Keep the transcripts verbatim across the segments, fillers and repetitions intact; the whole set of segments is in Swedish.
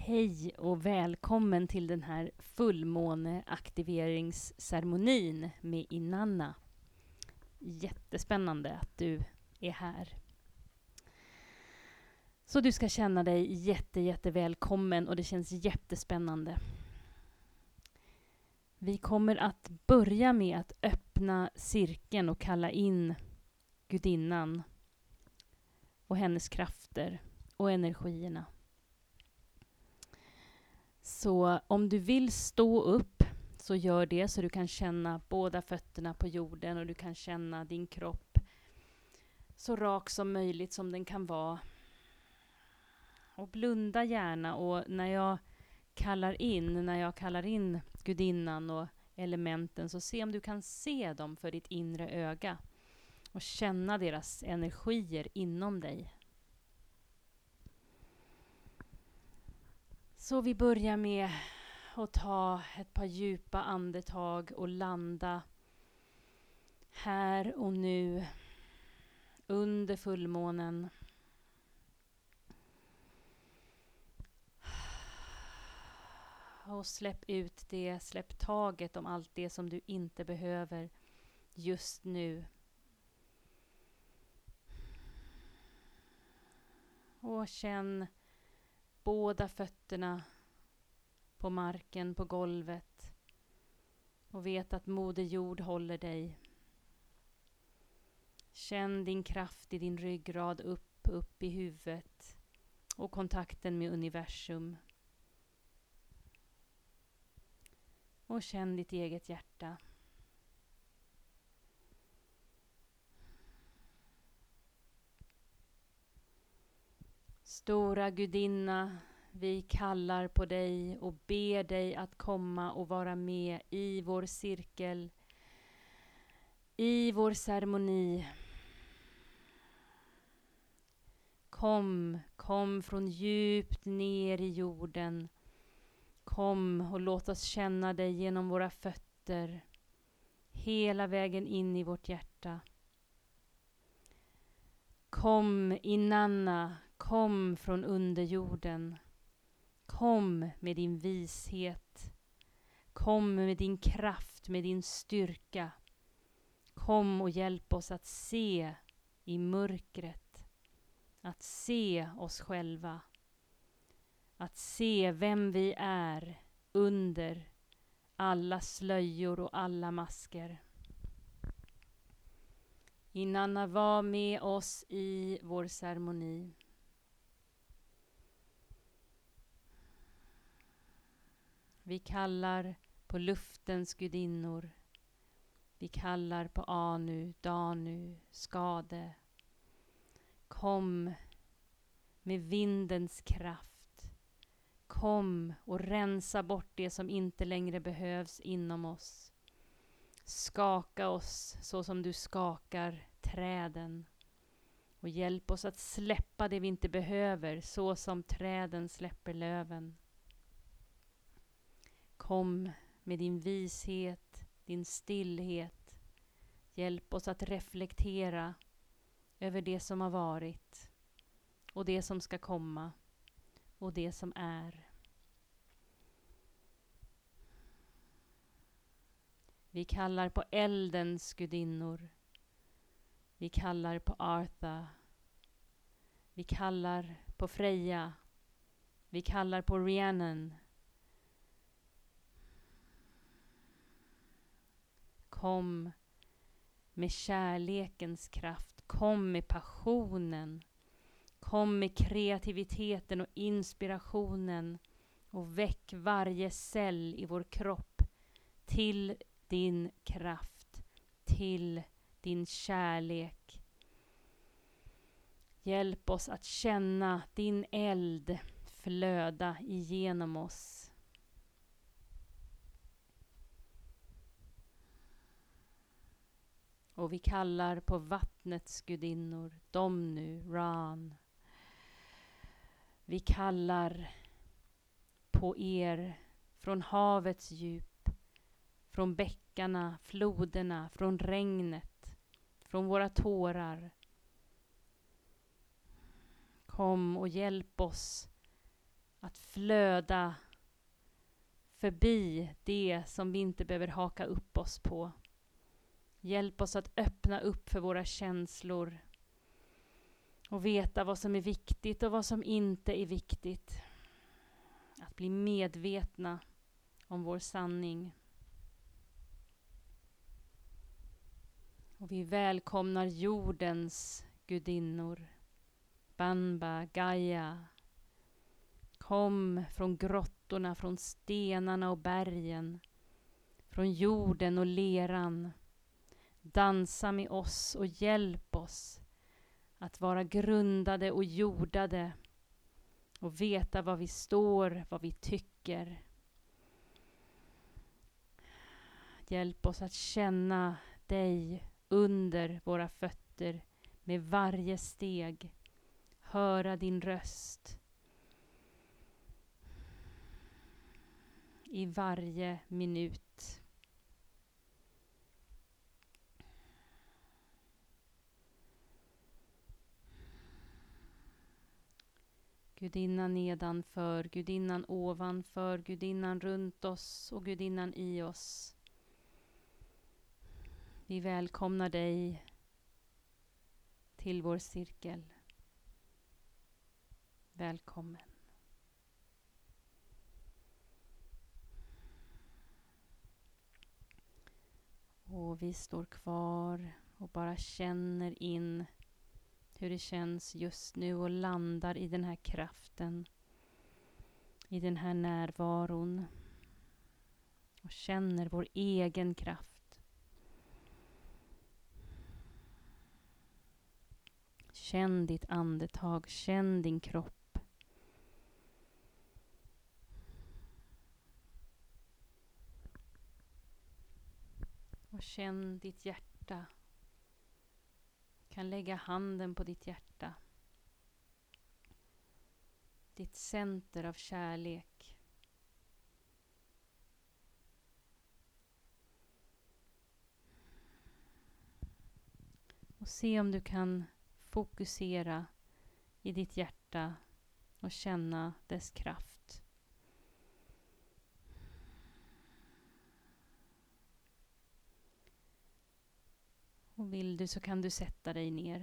Hej och välkommen till den här fullmåneaktiveringsceremonin med Inanna. Jättespännande att du är här. Så du ska känna dig jätte, jätte välkommen och det känns jättespännande. Vi kommer att börja med att öppna cirkeln och kalla in gudinnan och hennes krafter och energierna. Så om du vill stå upp så gör det så du kan känna båda fötterna på jorden och du kan känna din kropp så rak som möjligt som den kan vara. Och blunda gärna, och när jag kallar in, när jag kallar in gudinnan och elementen, så se om du kan se dem för ditt inre öga och känna deras energier inom dig. Så vi börjar med att ta ett par djupa andetag och landa här och nu under fullmånen. Och släpp ut det, släpp taget om allt det som du inte behöver just nu. Och känn båda fötterna på marken, på golvet. Och vet att Moder Jord håller dig. Känn din kraft i din ryggrad upp, upp i huvudet. Och kontakten med universum. Och känn ditt eget hjärta. Stora gudinna, vi kallar på dig och ber dig att komma och vara med i vår cirkel, i vår ceremoni. Kom, kom från djupt ner i jorden. Kom och låt oss känna dig genom våra fötter, hela vägen in i vårt hjärta. Kom Inanna, kom från underjorden. Kom med din vishet. Kom med din kraft, med din styrka. Kom och hjälp oss att se i mörkret. Att se oss själva. Att se vem vi är under alla slöjor och alla masker. Inanna, var med oss i vår ceremoni. Vi kallar på luftens gudinnor. Vi kallar på Anu, Danu, Skade. Kom med vindens kraft. Kom och rensa bort det som inte längre behövs inom oss. Skaka oss så som du skakar träden. Och hjälp oss att släppa det vi inte behöver så som träden släpper löven. Kom med din vishet, din stillhet. Hjälp oss att reflektera över det som har varit och det som ska komma och det som är. Vi kallar på eldens gudinnor. Vi kallar på Artha. Vi kallar på Freja. Vi kallar på Rhiannon. Kom med kärlekens kraft. Kom med passionen. Kom med kreativiteten och inspirationen. Och väck varje cell i vår kropp till din kraft, till din kärlek. Hjälp oss att känna din eld flöda igenom oss. Och vi kallar på vattnets gudinnor, Domnu, Ran. Vi kallar på er från havets djup, från bäckarna, floderna, från regnet, från våra tårar. Kom och hjälp oss att flöda förbi det som vi inte behöver haka upp oss på. Hjälp oss att öppna upp för våra känslor och veta vad som är viktigt och vad som inte är viktigt. Att bli medvetna om vår sanning. Och vi välkomnar jordens gudinnor. Banba, Gaia. Kom från grottorna, från stenarna och bergen. Från jorden och leran. Dansa med oss och hjälp oss att vara grundade och jordade. Och veta vad vi står, vad vi tycker. Hjälp oss att känna dig under våra fötter med varje steg. Höra din röst i varje minut. Gudinnan nedanför, gudinnan ovanför, gudinnan runt oss och gudinnan i oss. Vi välkomnar dig till vår cirkel. Välkommen. Och vi står kvar och bara känner in hur det känns just nu och landar i den här kraften. I den här närvaron. Och känner vår egen kraft. Känn ditt andetag, känn din kropp. Och känn ditt hjärta. Kan lägga handen på ditt hjärta. Ditt center av kärlek. Och se om du kan fokusera i ditt hjärta och känna dess kraft. Och vill du så kan du sätta dig ner.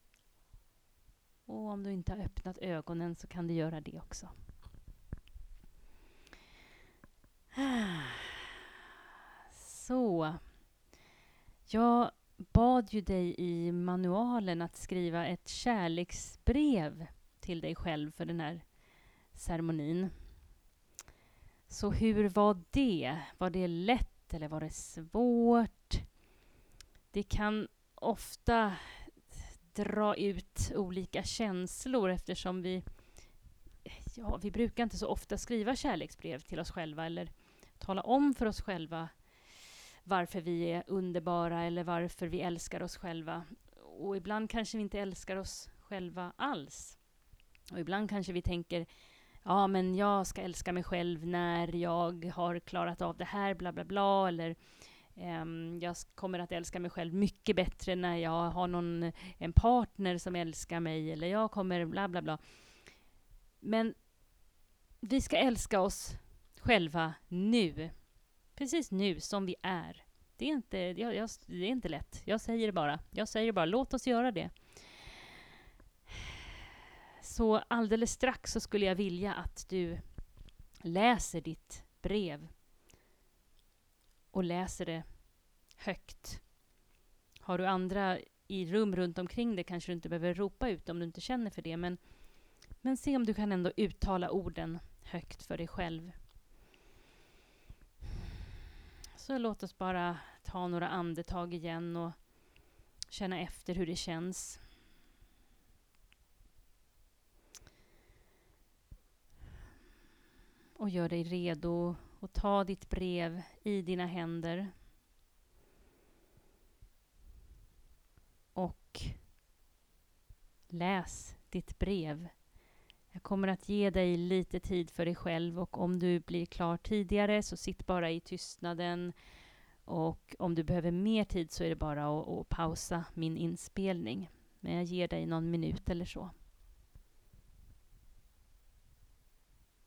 Och om du inte har öppnat ögonen så kan du göra det också. Så. Jag bad ju dig i manualen att skriva ett kärleksbrev till dig själv för den här ceremonin. Så hur var det? Var det lätt eller var det svårt? Det kan ofta dra ut olika känslor eftersom vi, ja, vi brukar inte så ofta skriva kärleksbrev till oss själva eller tala om för oss själva varför vi är underbara eller varför vi älskar oss själva. Och ibland kanske vi inte älskar oss själva alls. Och ibland kanske vi tänker, ja men jag ska älska mig själv när jag har klarat av det här, bla bla bla. Eller um, jag kommer att älska mig själv mycket bättre när jag har någon, en partner som älskar mig. Eller jag kommer bla bla bla. Men vi ska älska oss själva nu. Precis nu som vi är. Det är inte, jag, jag, det är inte lätt. Jag säger det bara. Jag säger bara, låt oss göra det. Så alldeles strax så skulle jag vilja att du läser ditt brev. Och läser det högt. Har du andra i rum runt omkring det kanske du inte behöver ropa ut om du inte känner för det. Men, men se om du kan ändå uttala orden högt för dig själv. Så låt oss bara ta några andetag igen och känna efter hur det känns. Och gör dig redo och ta ditt brev i dina händer. Och läs ditt brev. Jag kommer att ge dig lite tid för dig själv och om du blir klar tidigare så sitt bara i tystnaden. Och om du behöver mer tid så är det bara att, att pausa min inspelning. Men jag ger dig någon minut eller så.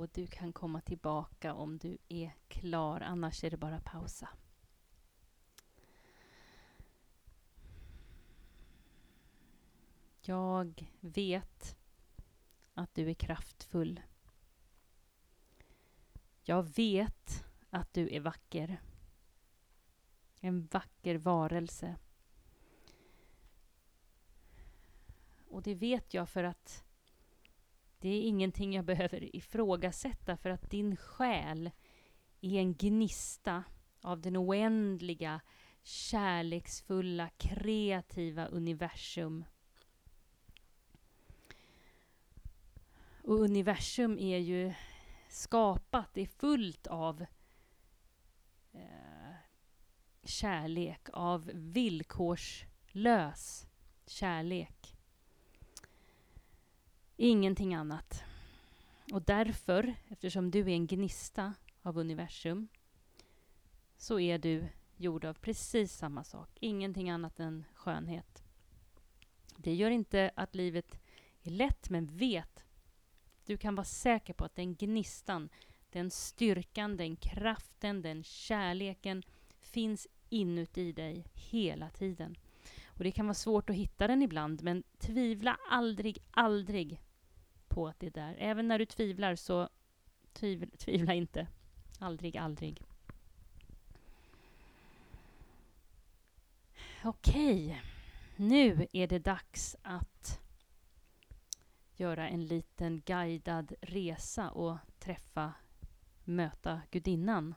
du kan komma tillbaka om du är klar, annars är det bara pausa. Jag vet att du är kraftfull. Jag vet att du är vacker. En vacker varelse. Och det vet jag för att det är ingenting jag behöver ifrågasätta, för att din själ är en gnista av den oändliga, kärleksfulla, kreativa universum. Och universum är ju skapat, det är fullt av eh, kärlek, av villkorslös kärlek. Ingenting annat. Och därför, eftersom du är en gnista av universum, så är du gjord av precis samma sak. Ingenting annat än skönhet. Det gör inte att livet är lätt, men vet, du kan vara säker på att den gnistan, den styrkan, den kraften, den kärleken finns inuti dig hela tiden. Och det kan vara svårt att hitta den ibland, men tvivla aldrig, aldrig på att det är där. Även när du tvivlar, så tvivla, tvivla inte. Aldrig, aldrig. Okej, nu är det dags att göra en liten guidad resa och träffa, möta gudinnan.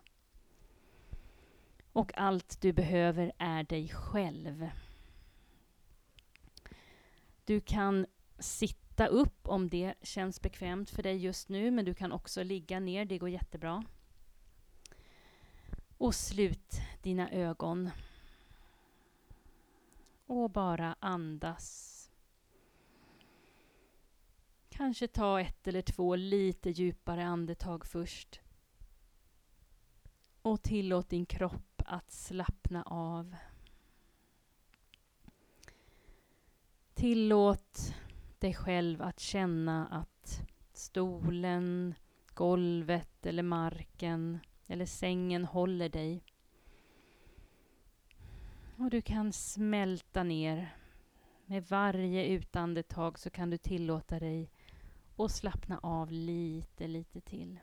Och allt du behöver är dig själv. Du kan sitta upp om det känns bekvämt för dig just nu, men du kan också ligga ner, det går jättebra. Och slut dina ögon. Och bara andas. Kanske ta ett eller två lite djupare andetag först. Och tillåt din kropp att slappna av. Tillåt dig själv att känna att stolen, golvet eller marken eller sängen håller dig. Och du kan smälta ner. Med varje utandetag så kan du tillåta dig att slappna av lite, lite till.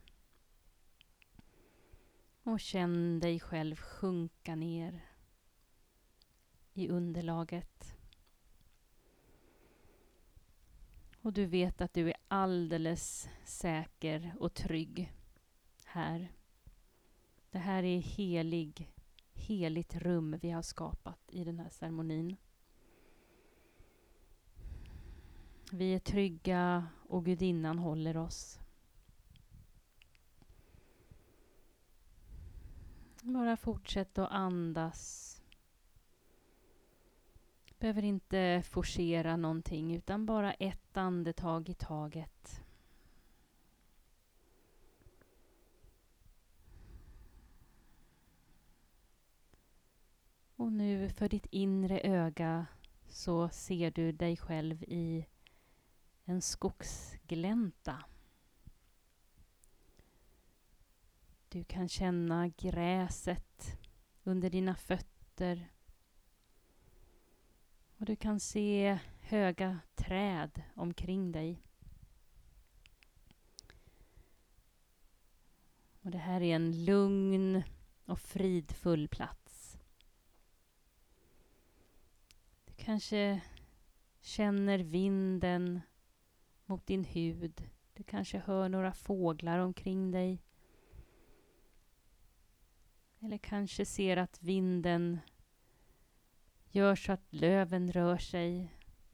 Och känn dig själv sjunka ner i underlaget. Och du vet att du är alldeles säker och trygg här. Det här är helig, heligt rum vi har skapat i den här ceremonin. Vi är trygga och gudinnan håller oss. Bara fortsätt att andas. Behöver inte forcera någonting, utan bara ett andetag i taget. Och nu för ditt inre öga så ser du dig själv i en skogsglänta. Du kan känna gräset under dina fötter. Och du kan se höga träd omkring dig. Och det här är en lugn och fridfull plats. Du kanske känner vinden mot din hud. Du kanske hör några fåglar omkring dig. Eller kanske ser att vinden gör så att löven rör sig.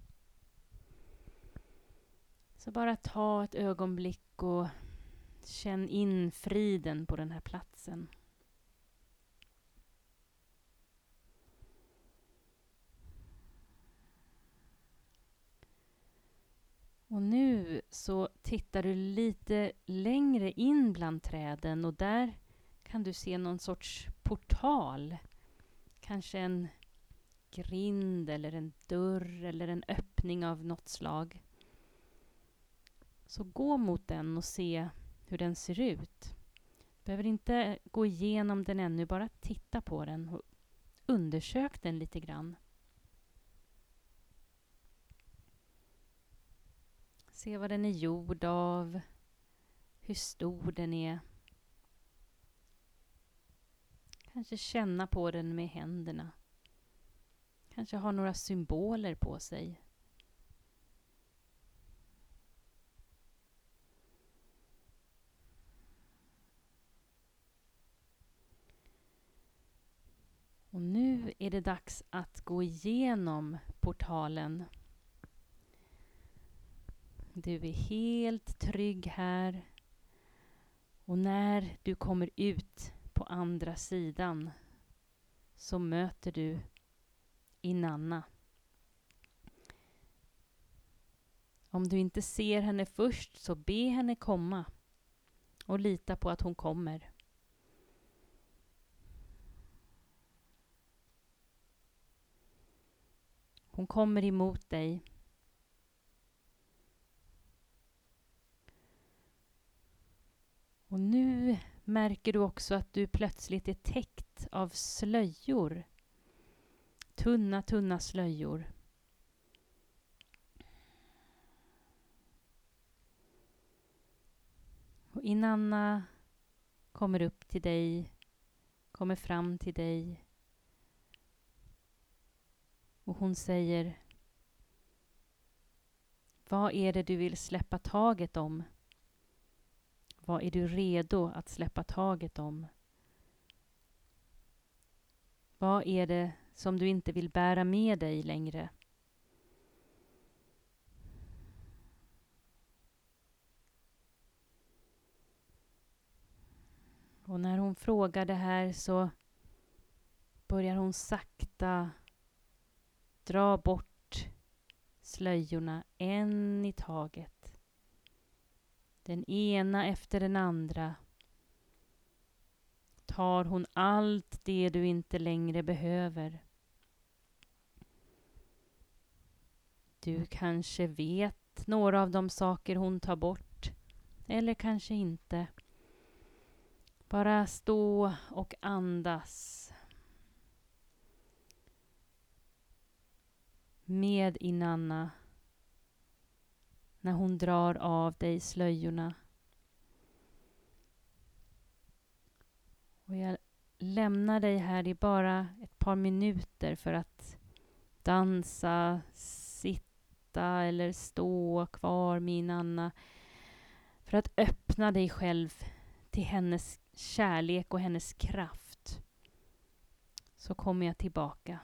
Så bara ta ett ögonblick och känn in friden på den här platsen. Och nu så tittar du lite längre in bland träden och där kan du se någon sorts portal. Kanske en grind eller en dörr eller en öppning av något slag. Så gå mot den och se hur den ser ut. Du behöver inte gå igenom den ännu, bara titta på den och undersök den lite grann. Se vad den är gjord av, hur stor den är. Kanske känna på den med händerna. Kanske ha några symboler på sig. Och nu är det dags att gå igenom portalen. Du är helt trygg här. Och när du kommer ut på andra sidan så möter du Inanna. Om du inte ser henne först så be henne komma och lita på att hon kommer. Hon kommer emot dig. Och nu märker du också att du plötsligt är täckt av slöjor. Tunna, tunna slöjor. Och Inanna kommer upp till dig, kommer fram till dig. Och hon säger: vad är det du vill släppa taget om? Vad är du redo att släppa taget om? Vad är det som du inte vill bära med dig längre? Och när hon frågar det här så börjar hon sakta dra bort slöjorna en i taget. Den ena efter den andra tar hon allt det du inte längre behöver. Du kanske vet några av de saker hon tar bort, eller kanske inte. Bara stå och andas med Inanna när hon drar av dig slöjorna. Och jag lämnar dig här i bara ett par minuter för att dansa, sitta eller stå kvar med Inanna. För att öppna dig själv till hennes kärlek och hennes kraft. Så kommer jag tillbaka.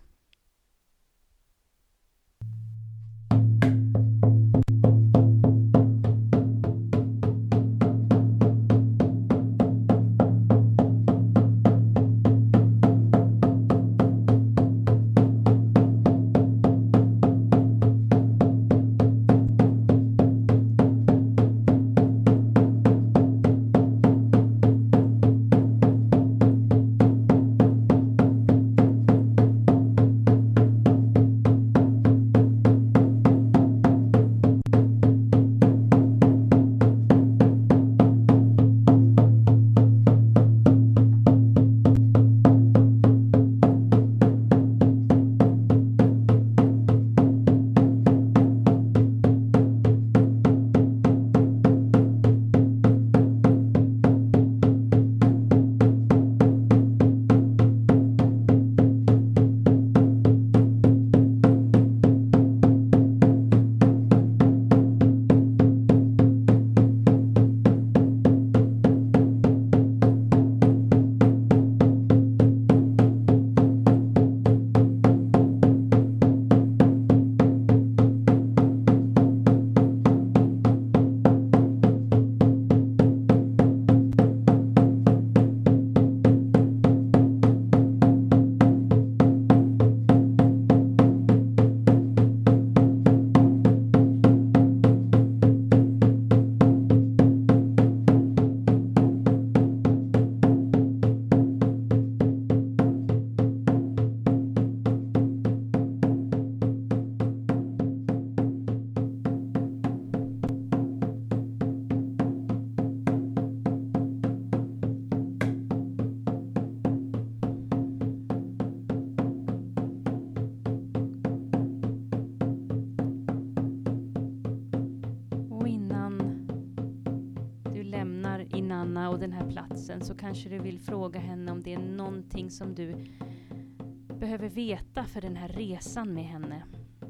Inanna och den här platsen, så kanske du vill fråga henne om det är någonting som du behöver veta för den här resan med henne.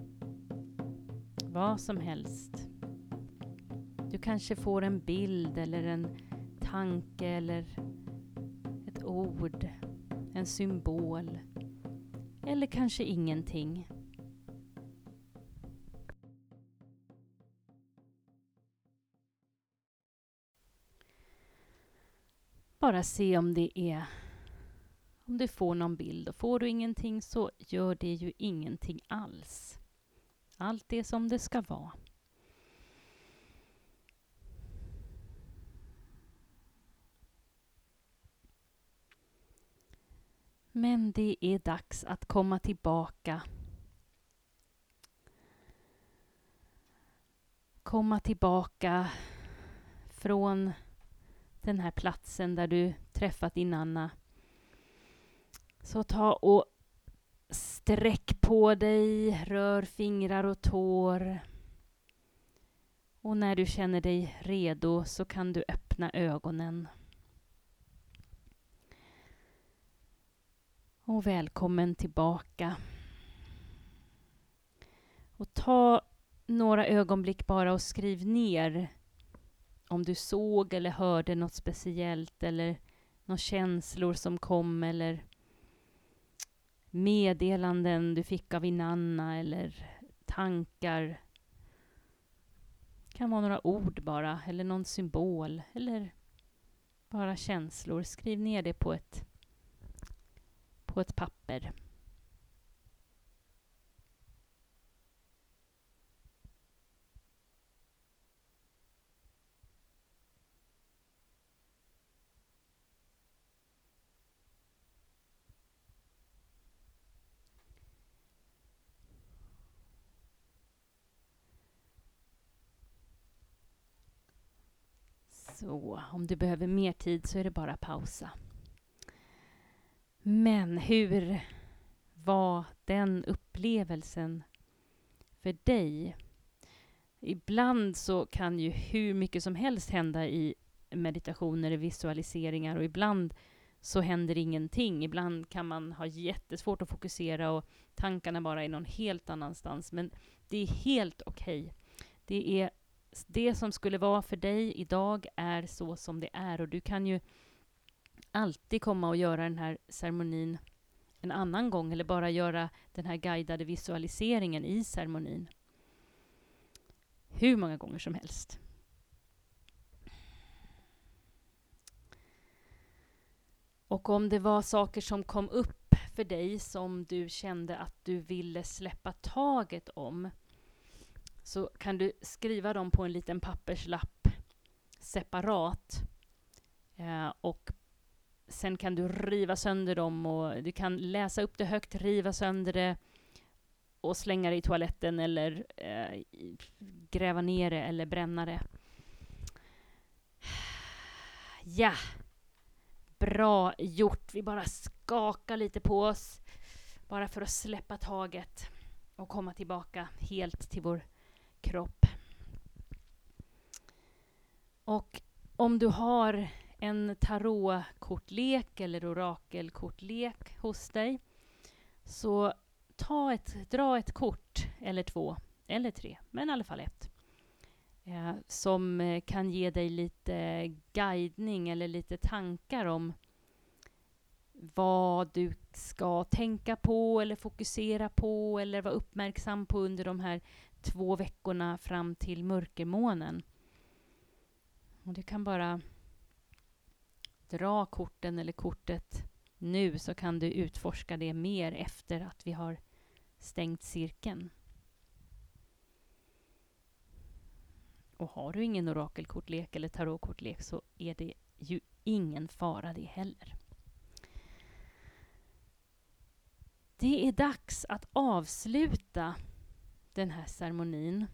Vad som helst. Du kanske får en bild eller en tanke eller ett ord, en symbol, eller kanske ingenting. Bara se om det är, om du får någon bild. Och får du ingenting så gör det ju ingenting alls. Allt är som det ska vara. Men det är dags att komma tillbaka. Komma tillbaka från den här platsen där du träffat Inanna. Så ta och sträck på dig, rör fingrar och tår. Och när du känner dig redo så kan du öppna ögonen. Och välkommen tillbaka. Och ta några ögonblick bara och skriv ner om du såg eller hörde något speciellt eller några känslor som kom eller meddelanden du fick av Inanna eller tankar. Det kan vara några ord bara eller någon symbol eller bara känslor. Skriv ner det på ett, på ett papper. Så om du behöver mer tid så är det bara pausa. Men hur var den upplevelsen för dig? Ibland så kan ju hur mycket som helst hända i meditationer och visualiseringar och ibland så händer ingenting. Ibland kan man ha jättesvårt att fokusera och tankarna bara är någon helt annanstans. Men det är helt okej. Okay. Det är det som skulle vara för dig idag är så som det är. Och du kan ju alltid komma och göra den här ceremonin en annan gång. Eller bara göra den här guidade visualiseringen i ceremonin. Hur många gånger som helst. Och om det var saker som kom upp för dig som du kände att du ville släppa taget om, så kan du skriva dem på en liten papperslapp separat. Eh, och sen kan du riva sönder dem och du kan läsa upp det högt, riva sönder det och slänga det i toaletten eller eh, gräva ner det eller bränna det. Ja, bra gjort. Vi bara skakar lite på oss bara för att släppa taget och komma tillbaka helt till vår kropp. Och om du har en tarotkortlek eller orakelkortlek hos dig, så ta ett, dra ett kort eller två eller tre, men i alla fall ett. Eh, som eh, kan ge dig lite guidning eller lite tankar om vad du ska tänka på eller fokusera på eller vara uppmärksam på under de här två veckorna fram till mörkermånen. Och du kan bara dra korten eller kortet nu, så kan du utforska det mer efter att vi har stängt cirkeln. Och har du ingen orakelkortlek eller tarotkortlek så är det ju ingen fara det heller. Det är dags att avsluta den här ceremonin.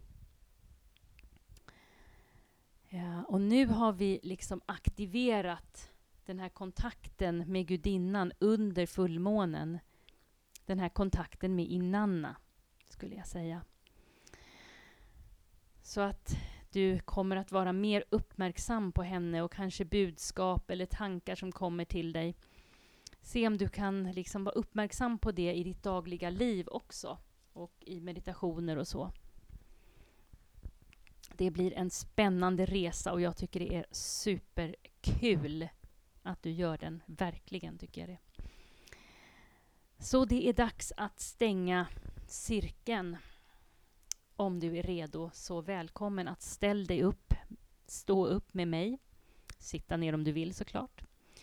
Ja, och nu har vi liksom aktiverat den här kontakten med gudinnan under fullmånen. Den här kontakten med Inanna, skulle jag säga. Så att du kommer att vara mer uppmärksam på henne och kanske budskap eller tankar som kommer till dig. Se om du kan liksom vara uppmärksam på det i ditt dagliga liv också och i meditationer och så. Det blir en spännande resa och jag tycker det är superkul att du gör den. Verkligen tycker jag det. Så det är dags att stänga cirkeln. Om du är redo, så välkommen att ställa dig upp, stå upp med mig. Sitta ner om du vill såklart.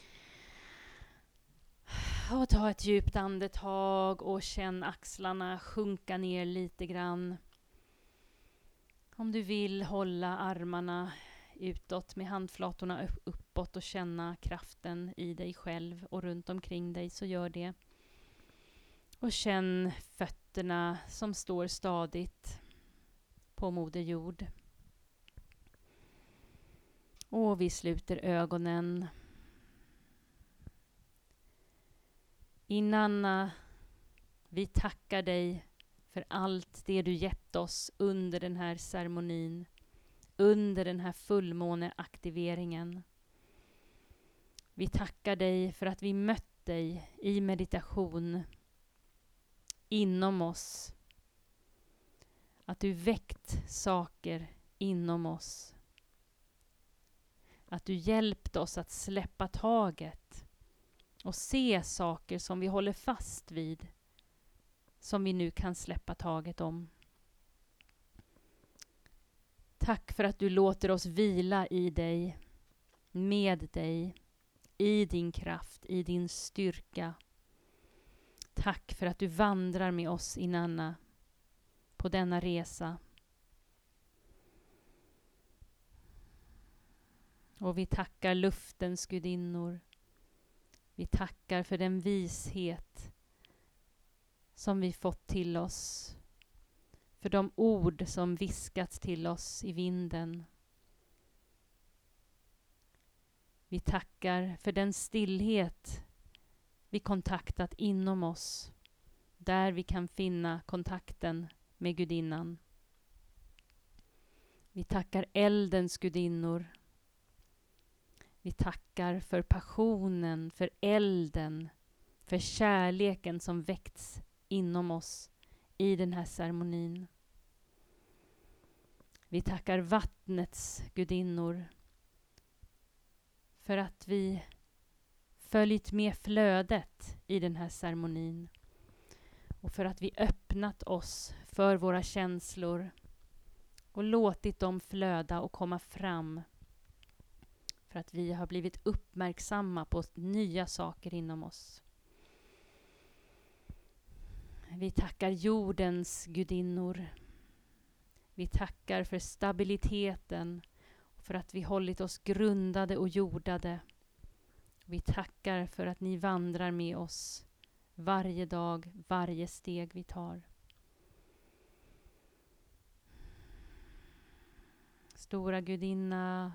Och ta ett djupt andetag och känn axlarna sjunka ner lite grann. Om du vill hålla armarna utåt med handflatorna uppåt och känna kraften i dig själv och runt omkring dig, så gör det. Och känn fötterna som står stadigt på Moder Jord. Och vi sluter ögonen. Inanna, vi tackar dig för allt det du gett oss under den här ceremonin, under den här fullmåneaktiveringen. Vi tackar dig för att vi mött dig i meditation inom oss. Att du väckt saker inom oss. Att du hjälpt oss att släppa taget och se saker som vi håller fast vid, som vi nu kan släppa taget om. Tack för att du låter oss vila i dig, med dig, i din kraft, i din styrka. Tack för att du vandrar med oss, Inanna, på denna resa. Och vi tackar luftens gudinnor. Vi tackar för den vishet som vi fått till oss. För de ord som viskats till oss i vinden. Vi tackar för den stillhet vi kontaktat inom oss. Där vi kan finna kontakten med gudinnan. Vi tackar eldens gudinnor. Vi tackar för passionen, för elden, för kärleken som väckts inom oss i den här ceremonin. Vi tackar vattnets gudinnor för att vi följt med flödet i den här ceremonin och för att vi öppnat oss för våra känslor och låtit dem flöda och komma fram. För att vi har blivit uppmärksamma på nya saker inom oss. Vi tackar jordens gudinnor. Vi tackar för stabiliteten. För att vi hållit oss grundade och jordade. Vi tackar för att ni vandrar med oss varje dag, varje steg vi tar. Stora gudinna,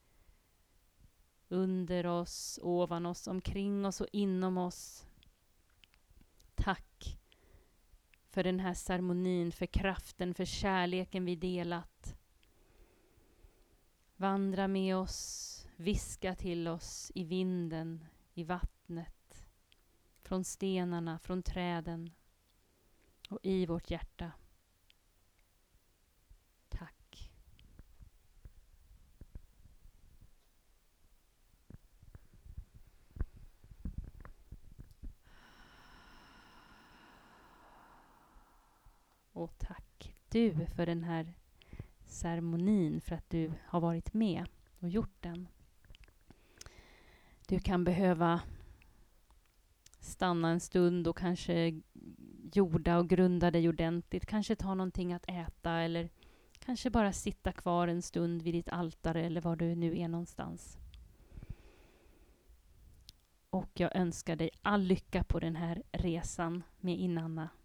under oss, ovan oss, omkring oss och inom oss. Tack för den här ceremonin, för kraften, för kärleken vi delat. Vandra med oss, viska till oss i vinden, i vattnet, från stenarna, från träden och i vårt hjärta. Tack. Och tack du för den här ceremonin, för att du har varit med och gjort den. Du kan behöva stanna en stund och kanske jorda och grunda dig ordentligt. Kanske ta någonting att äta eller kanske bara sitta kvar en stund vid ditt altare eller var du nu är någonstans. Och jag önskar dig all lycka på den här resan med Inanna.